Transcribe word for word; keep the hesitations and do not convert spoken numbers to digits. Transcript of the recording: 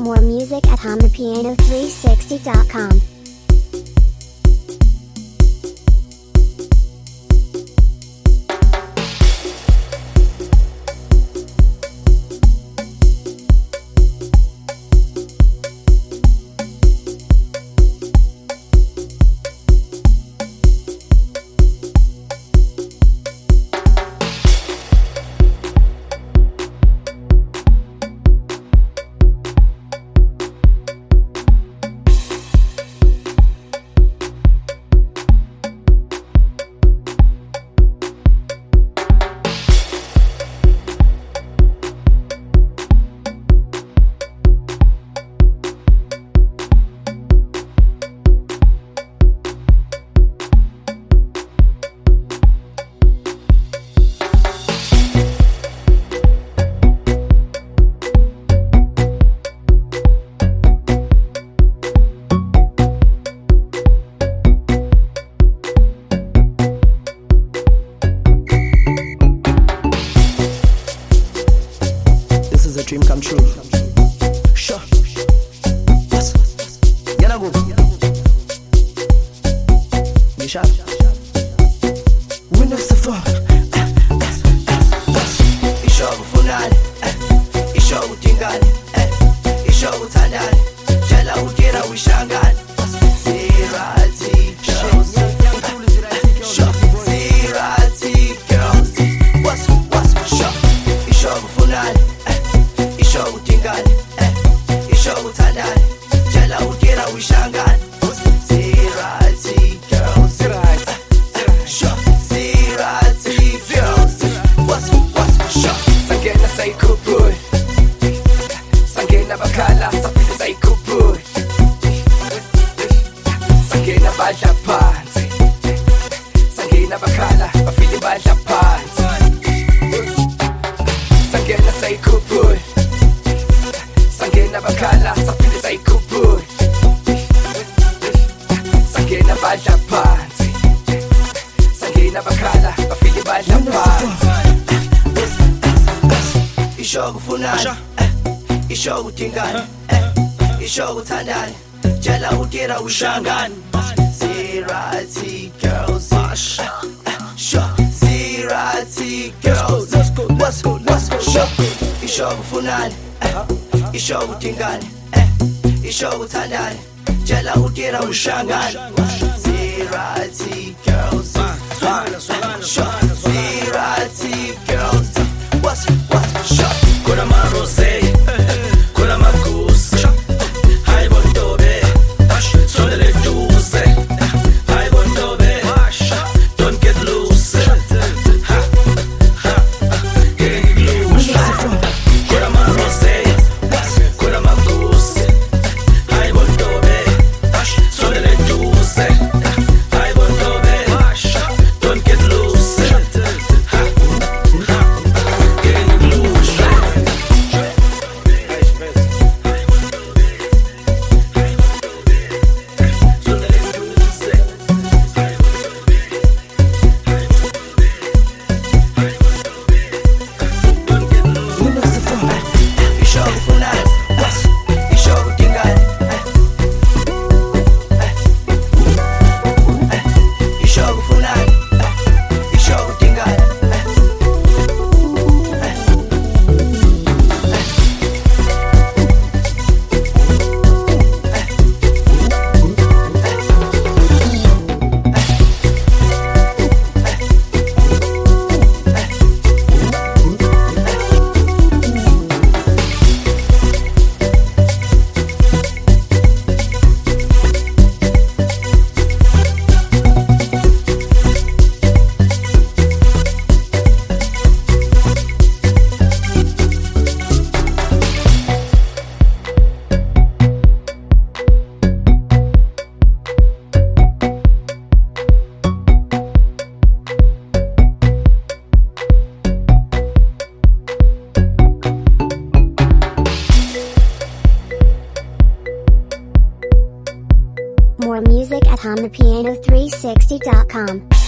More music at hum the piano three sixty dot com. Dream come true. Sure. What? Yana go. Nisha. Winner the fall. Isho kufunani. Isho kutingani. Isho kuthandani. Tshela ukira uyishangani. Zirati girls. Sure. Zirati girls. What's what's sure. Isho kufunani. Isho utingani, eh, isho uthandani, tshela ukira uyishangani. Zirati girls, eh, sure. Zirati girls, what's what's sure. Sangena sayikhuphule, sangena bakhala saphinde sayikhuphule, sangena badla phansi, sangena bakhala bafike badla phansi, sangena sayikhuphule. Sangena bakhala saphinde sayikhuphule, sangena badla phansi, sangena bakhala bafike badla phansi. Isho kufunani, isho kutingani, isho kuthandani, tshela ukira uyishangani. Zirati girls, sure. Zirati girls, what's what's sure. Isho kufunani, isho utingani, isho uthandani, tshela ukira uyishangani. Zirati girls, sure. Zirati girls, what's what's sure. Kuna marose, kuna makusa, hai bondobe, sondele duze, hai bondobe, don't get loose, ha ha, get loose. Kuna marose, kuna makusa, hai bondobe, sondele duze, hai bondobe, don't get loose, ha ha, get loose. Isho kufunani, isho kutingani, isho kufunani, isho kutingani. More music at hum the piano three sixty dot com.